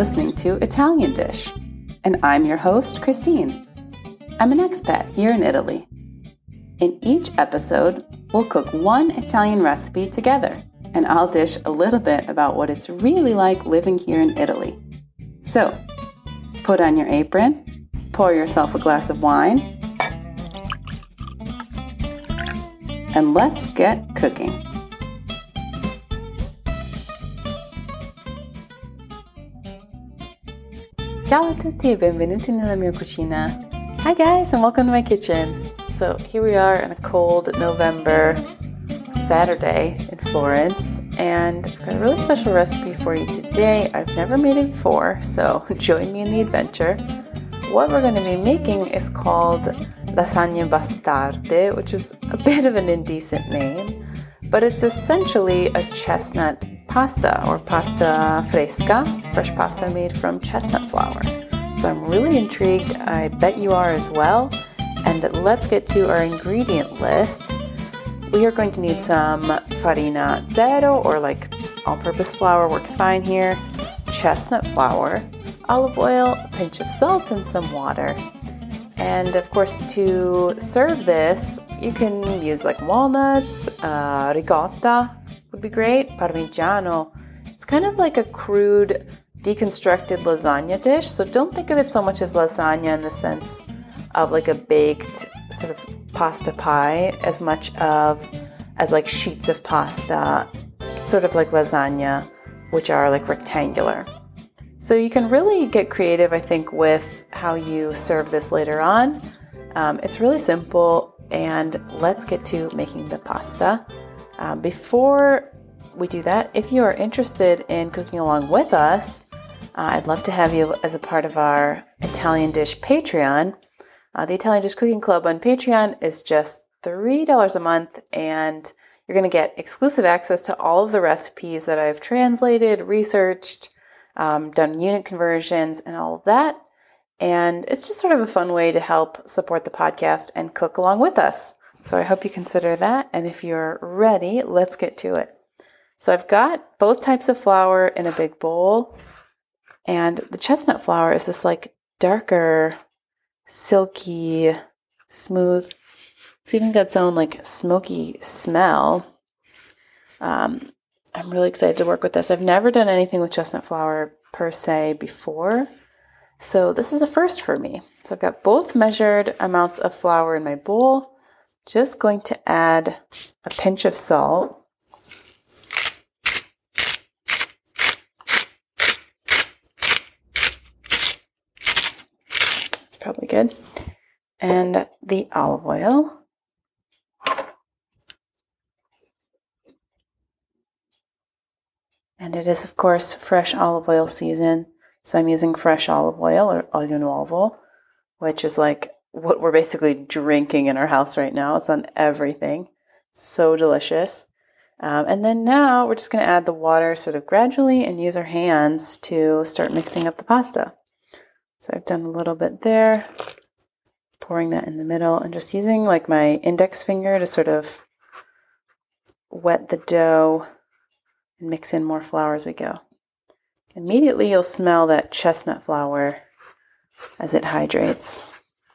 listening to Italian Dish, and I'm your host, Christine. I'm an expat here in Italy. In each episode, we'll cook one Italian recipe together, and I'll dish a little bit about what it's really like living here in Italy. So, put on your apron, pour yourself a glass of wine, and let's get cooking. Ciao a tutti e benvenuti nella mia cucina. Hi guys and welcome to my kitchen. So here we are on a cold November Saturday in Florence, and I've got a really special recipe for you today. I've never made it before, so join me in the adventure. What we're going to be making is called lasagna bastarde, which is a bit of an indecent name, but it's essentially a chestnut pasta or pasta fresca, fresh pasta made from chestnut flour. So I'm really intrigued. I bet you are as well. And let's get to our ingredient list. We are going to need some farina zero, or like all-purpose flour works fine here, chestnut flour, olive oil, a pinch of salt, and some water. And of course, to serve this, you can use like walnuts, ricotta would be great, parmigiano. It's kind of like a crude, deconstructed lasagna dish, so don't think of it so much as lasagna in the sense of like a baked sort of pasta pie as much as like sheets of pasta, sort of like lasagna, which are like rectangular. So you can really get creative, I think, with how you serve this later on. It's really simple, and let's get to making the pasta. Before we do that, if you are interested in cooking along with us, I'd love to have you as a part of our Italian Dish Patreon. The Italian Dish Cooking Club on Patreon is just $3 a month, and you're going to get exclusive access to all of the recipes that I've translated, researched, done unit conversions, and all of that. And it's just sort of a fun way to help support the podcast and cook along with us. So I hope you consider that. And if you're ready, let's get to it. So I've got both types of flour in a big bowl. And the chestnut flour is this like darker, silky, smooth. It's even got its own like smoky smell. I'm really excited to work with this. I've never done anything with chestnut flour per se before. So this is a first for me. So I've got both measured amounts of flour in my bowl. Just going to add a pinch of salt. That's probably good. And the olive oil. And it is, of course, fresh olive oil season. So I'm using fresh olive oil, or olio nuovo, which is like what we're basically drinking in our house right now. It's on everything. It's so delicious. And then now we're just going to add the water sort of gradually and use our hands to start mixing up the pasta. So I've done a little bit there, pouring that in the middle, and just using like my index finger to sort of wet the dough and mix in more flour as we go. Immediately you'll smell that chestnut flour as it hydrates.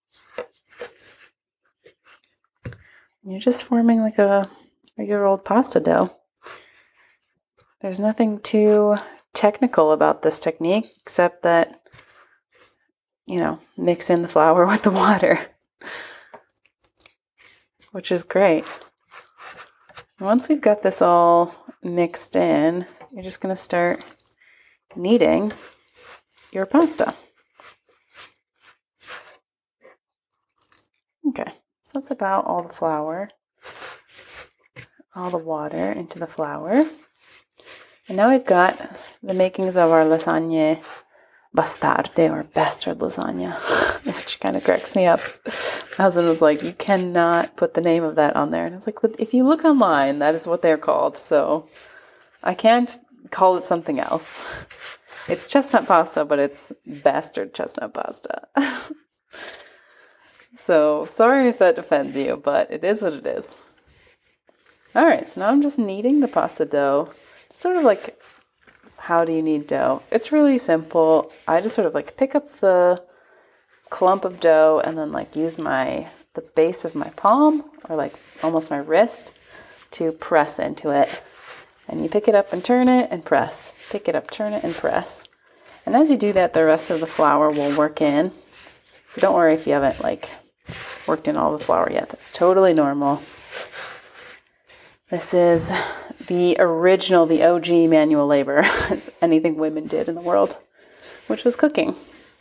You're just forming like a regular old pasta dough. There's nothing too technical about this technique except that, mix in the flour with the water, which is great. Once we've got this all mixed in, you're just going to start kneading your pasta. Okay, so that's about all the flour, all the water into the flour. And now we've got the makings of our lasagna bastarde, or bastard lasagna, which kind of cracks me up. My husband was like, you cannot put the name of that on there. And I was like, if you look online, that is what they're called. So I can't call it something else. It's chestnut pasta, but it's bastard chestnut pasta. So sorry if that offends you, but it is what it is. All right, so now I'm just kneading the pasta dough, just sort of like how do you knead dough? It's really simple. I just sort of like pick up the clump of dough and then like use the base of my palm or like almost my wrist to press into it. And you pick it up and turn it and press. Pick it up, turn it and press. And as you do that, the rest of the flour will work in. So don't worry if you haven't like worked in all the flour yet. That's totally normal. This is the original, the OG manual labor, as anything women did in the world, which was cooking.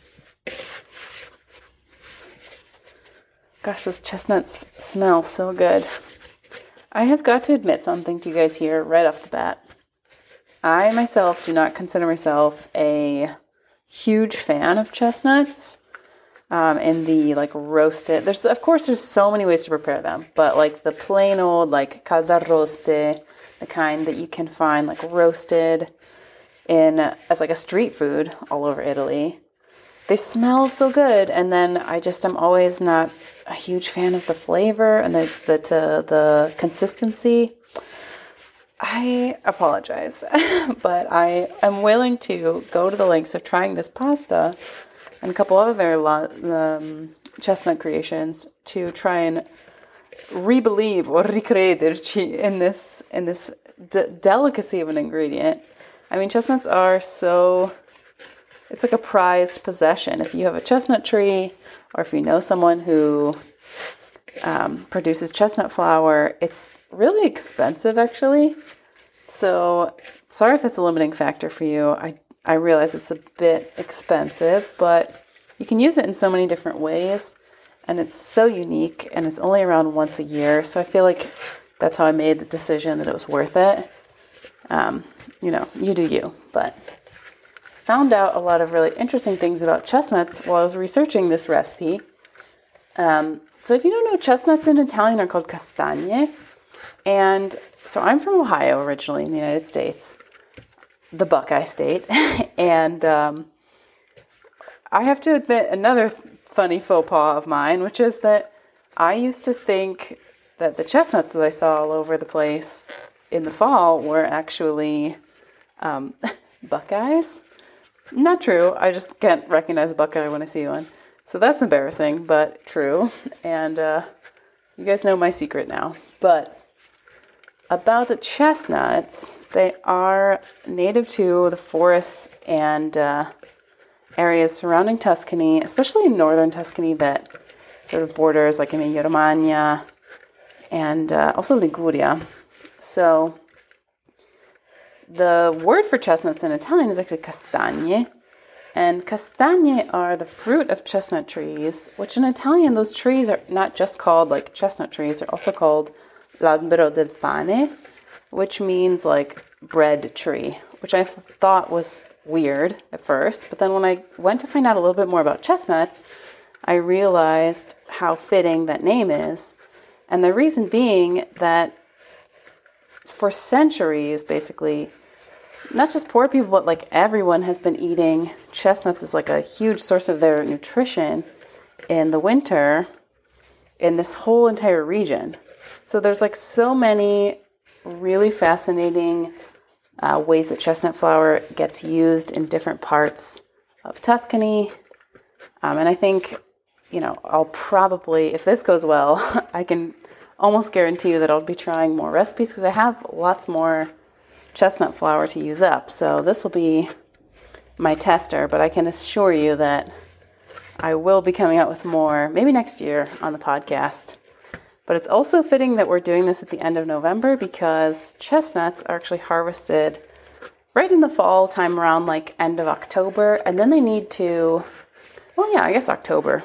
Gosh, those chestnuts smell so good. I have got to admit something to you guys here right off the bat. I myself do not consider myself a huge fan of chestnuts. In the like roasted, there's so many ways to prepare them, but like the plain old like caldarroste, the kind that you can find like roasted as like a street food all over Italy. They smell so good, and then I'm always not a huge fan of the flavor and the consistency. I apologize, but I am willing to go to the lengths of trying this pasta and a couple other chestnut creations to try and re-believe or ricrederci in this delicacy of an ingredient. I mean, chestnuts are it's like a prized possession. If you have a chestnut tree or if you know someone who produces chestnut flour, it's really expensive actually. So sorry if that's a limiting factor for you. I realize it's a bit expensive, but you can use it in so many different ways, and it's so unique, and it's only around once a year, so I feel like that's how I made the decision that it was worth it. You do you, but found out a lot of really interesting things about chestnuts while I was researching this recipe. So if you don't know, chestnuts in Italian are called castagne, and so I'm from Ohio originally in the United States, the Buckeye State, and I have to admit another funny faux pas of mine, which is that I used to think that the chestnuts that I saw all over the place in the fall were actually Buckeyes. Not true. I just can't recognize a Buckeye when I see one. So that's embarrassing, but true. And you guys know my secret now. But about the chestnuts, they are native to the forests and areas surrounding Tuscany, especially in northern Tuscany that sort of borders like Emilia-Romagna and also Liguria. So the word for chestnuts in Italian is actually castagne. And castagne are the fruit of chestnut trees, which in Italian, those trees are not just called like chestnut trees, they're also called l'albero del pane, which means like bread tree, which I thought was weird at first. But then when I went to find out a little bit more about chestnuts, I realized how fitting that name is. And the reason being that for centuries, basically, not just poor people, but like everyone has been eating chestnuts as like a huge source of their nutrition in the winter in this whole entire region. So there's like so many really fascinating ways that chestnut flour gets used in different parts of Tuscany. And I think, I'll probably, if this goes well, I can almost guarantee you that I'll be trying more recipes because I have lots more chestnut flour to use up. So this will be my tester, but I can assure you that I will be coming out with more, maybe next year on the podcast. But it's also fitting that we're doing this at the end of November because chestnuts are actually harvested right in the fall time around like end of October. And then they need to, October.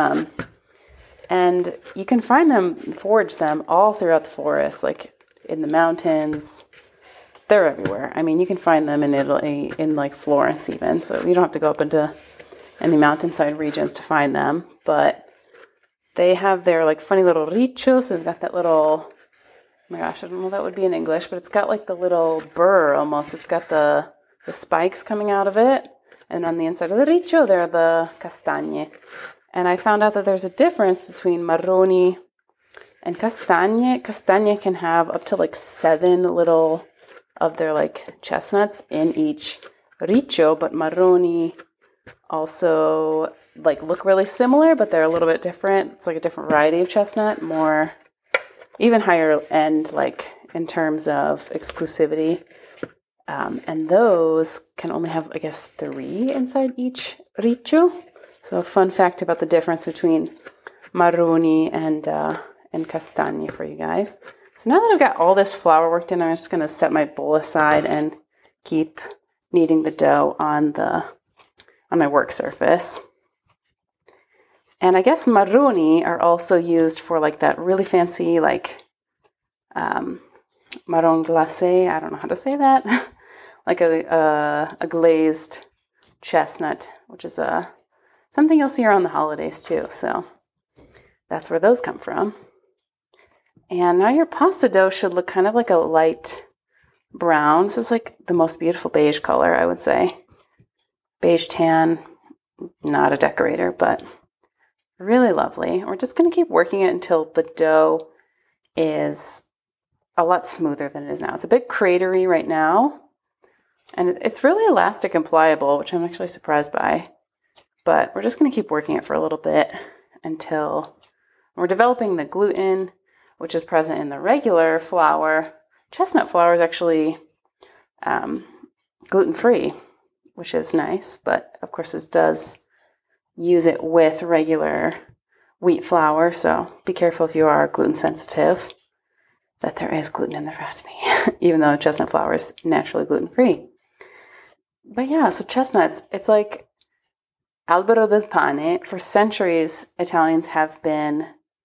And you can find them, forage them all throughout the forest, like in the mountains. They're everywhere. I mean, you can find them in Italy, in like Florence even. So you don't have to go up into any mountainside regions to find them. But they have their like funny little riccio. So they've got that little, oh my gosh, I don't know what that would be in English, but it's got like the little burr almost. It's got the spikes coming out of it. And on the inside of the riccio, they're the castagne. And I found out that there's a difference between marroni and castagne. Castagne can have up to like 7 little of their like chestnuts in each riccio, but marroni also like look really similar, but they're a little bit different. It's like a different variety of chestnut, more even higher end, like in terms of exclusivity. And those can only have, I guess, 3 inside each riccio. So a fun fact about the difference between marroni and castagne for you guys. So now that I've got all this flour worked in, I'm just going to set my bowl aside and keep kneading the dough on my work surface. And I guess marroni are also used for like that really fancy like marron glacé. I don't know how to say that. Like a glazed chestnut, which is something you'll see around the holidays too. So that's where those come from. And now your pasta dough should look kind of like a light brown. This is like the most beautiful beige color, I would say. Beige tan, not a decorator, but really lovely. We're just going to keep working it until the dough is a lot smoother than it is now. It's a bit cratery right now, and it's really elastic and pliable, which I'm actually surprised by. But we're just going to keep working it for a little bit until we're developing the gluten, which is present in the regular flour. Chestnut flour is actually gluten-free, which is nice, but of course this does use it with regular wheat flour, so be careful if you are gluten sensitive that there is gluten in the recipe, even though chestnut flour is naturally gluten-free. But yeah, so chestnuts, it's like albero del pane. For centuries, Italians have been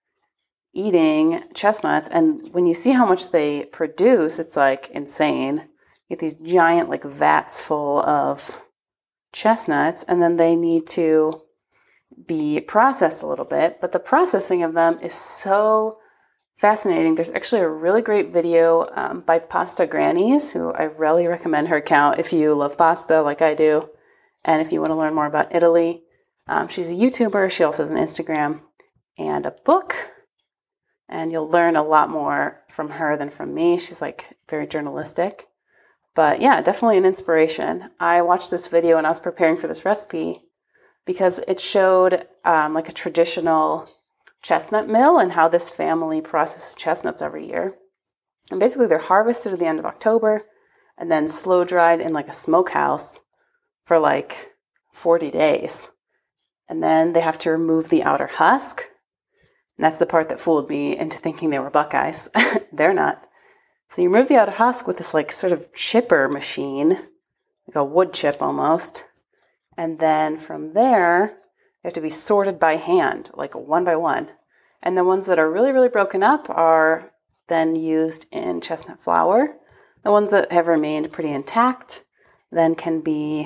eating chestnuts, and when you see how much they produce, it's like insane. You get these giant like vats full of chestnuts, and then they need to be processed a little bit, but the processing of them is so fascinating. There's actually a really great video by Pasta Grannies, who I really recommend her account if you love pasta like I do, and if you want to learn more about Italy. She's a YouTuber. She also has an Instagram and a book, and you'll learn a lot more from her than from me. She's like very journalistic. But yeah, definitely an inspiration. I watched this video when I was preparing for this recipe because it showed like a traditional chestnut mill and how this family processes chestnuts every year. And basically they're harvested at the end of October and then slow dried in like a smokehouse for like 40 days. And then they have to remove the outer husk. And that's the part that fooled me into thinking they were Buckeyes. They're not. So you remove the outer husk with this like sort of chipper machine, like a wood chip almost. And then from there, they have to be sorted by hand, like one by one. And the ones that are really, really broken up are then used in chestnut flour. The ones that have remained pretty intact then can be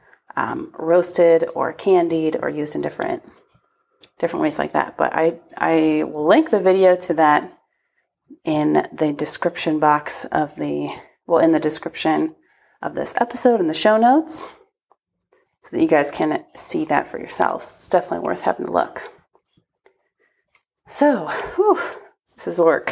roasted or candied or used in different ways like that. But I will link the video to that in the description box of in the description of this episode in the show notes so that you guys can see that for yourselves. It's definitely worth having a look. So, this is work.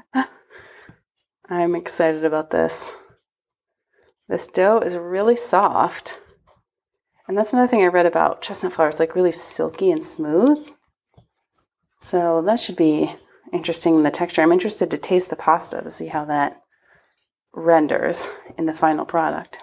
I'm excited about this. This dough is really soft. And that's another thing I read about chestnut flour. It's like really silky and smooth. So that should be interesting in the texture. I'm interested to taste the pasta to see how that renders in the final product.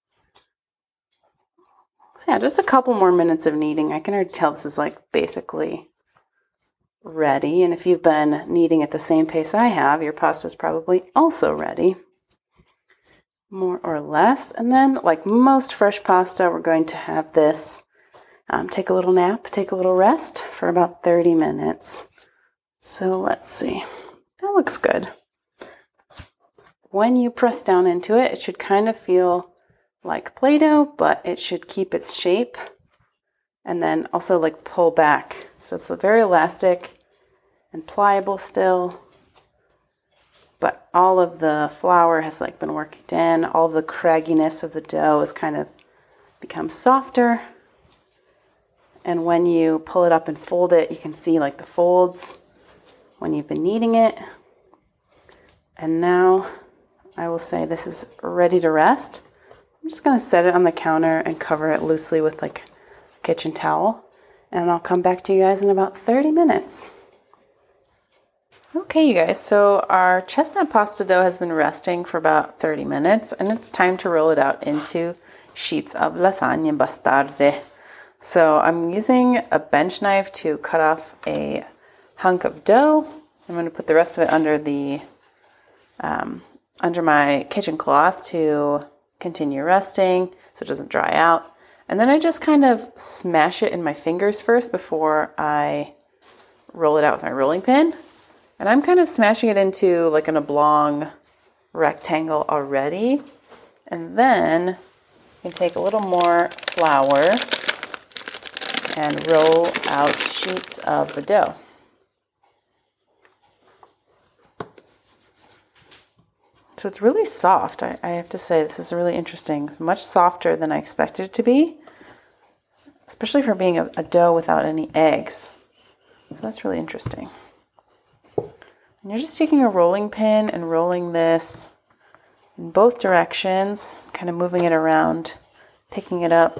So yeah, just a couple more minutes of kneading. I can already tell this is like basically ready. And if you've been kneading at the same pace I have, your pasta is probably also ready, more or less. And then, like most fresh pasta, we're going to have this take a little nap, take a little rest for about 30 minutes. So let's see. That looks good. When you press down into it, it should kind of feel like Play-Doh, but it should keep its shape and then also like pull back. So it's very elastic and pliable still, but all of the flour has like been worked in. All of the cragginess of the dough has kind of become softer. And when you pull it up and fold it, you can see like the folds when you've been kneading it. And now I will say this is ready to rest. I'm just going to set it on the counter and cover it loosely with like a kitchen towel. And I'll come back to you guys in about 30 minutes. Okay, you guys, so our chestnut pasta dough has been resting for about 30 minutes, and it's time to roll it out into sheets of lasagna bastarde. So I'm using a bench knife to cut off a hunk of dough. I'm going to put the rest of it under my kitchen cloth to continue resting so it doesn't dry out. And then I just kind of smash it in my fingers first before I roll it out with my rolling pin. And I'm kind of smashing it into like an oblong rectangle already. And then you take a little more flour and roll out sheets of the dough. So it's really soft. I have to say, this is really interesting. It's much softer than I expected it to be, especially for being a dough without any eggs. So that's really interesting. And you're just taking a rolling pin and rolling this in both directions, kind of moving it around, picking it up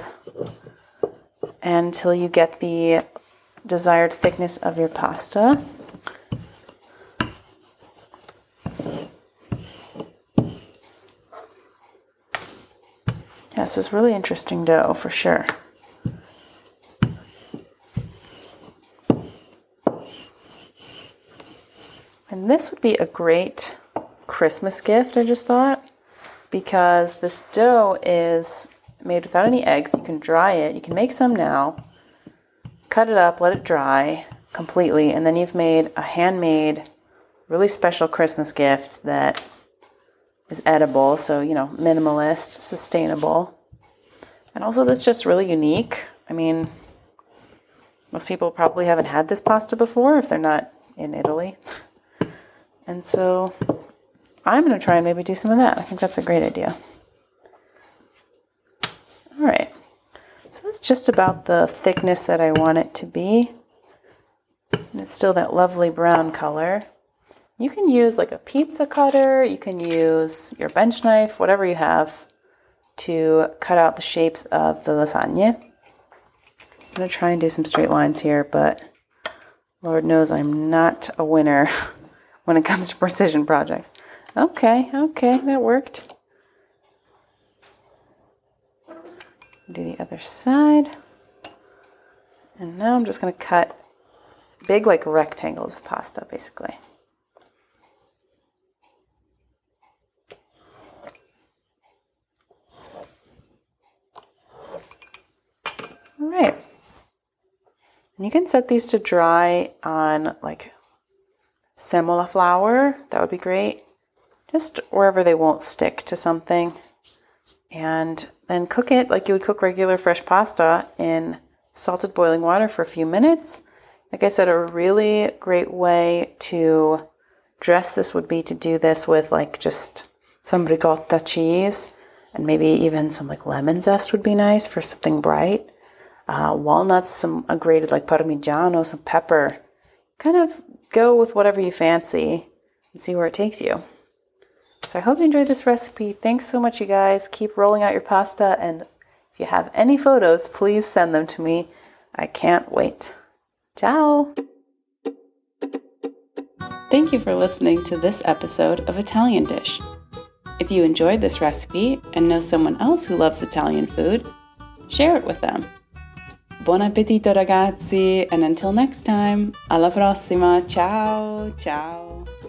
until you get the desired thickness of your pasta. This is really interesting dough for sure. And this would be a great Christmas gift, I just thought, because this dough is made without any eggs. You can dry it. You can make some now, cut it up, let it dry completely, and then you've made a handmade, really special Christmas gift that is edible, so, minimalist, sustainable. And also that's just really unique. I mean, most people probably haven't had this pasta before if they're not in Italy. And so I'm going to try and maybe do some of that. I think that's a great idea. All right. So that's just about the thickness that I want it to be. And it's still that lovely brown color. You can use like a pizza cutter. You can use your bench knife, whatever you have, to cut out the shapes of the lasagna. I'm going to try and do some straight lines here, but Lord knows I'm not a winner when it comes to precision projects. Okay, that worked. Do the other side. And now I'm just going to cut big like rectangles of pasta, basically. All right. And you can set these to dry on like semola flour. That would be great. Just wherever they won't stick to something. And then cook it like you would cook regular fresh pasta in salted boiling water for a few minutes. Like I said, a really great way to dress this would be to do this with like just some ricotta cheese and maybe even some like lemon zest would be nice for something bright. Walnuts, a grated like parmigiano, some pepper. Kind of go with whatever you fancy and see where it takes you. So I hope you enjoyed this recipe. Thanks so much, you guys. Keep rolling out your pasta, and if you have any photos, please send them to me. I can't wait. Ciao! Thank you for listening to this episode of Italian Dish. If you enjoyed this recipe and know someone else who loves Italian food, share it with them. Buon appetito, ragazzi, and until next time, alla prossima. Ciao, ciao.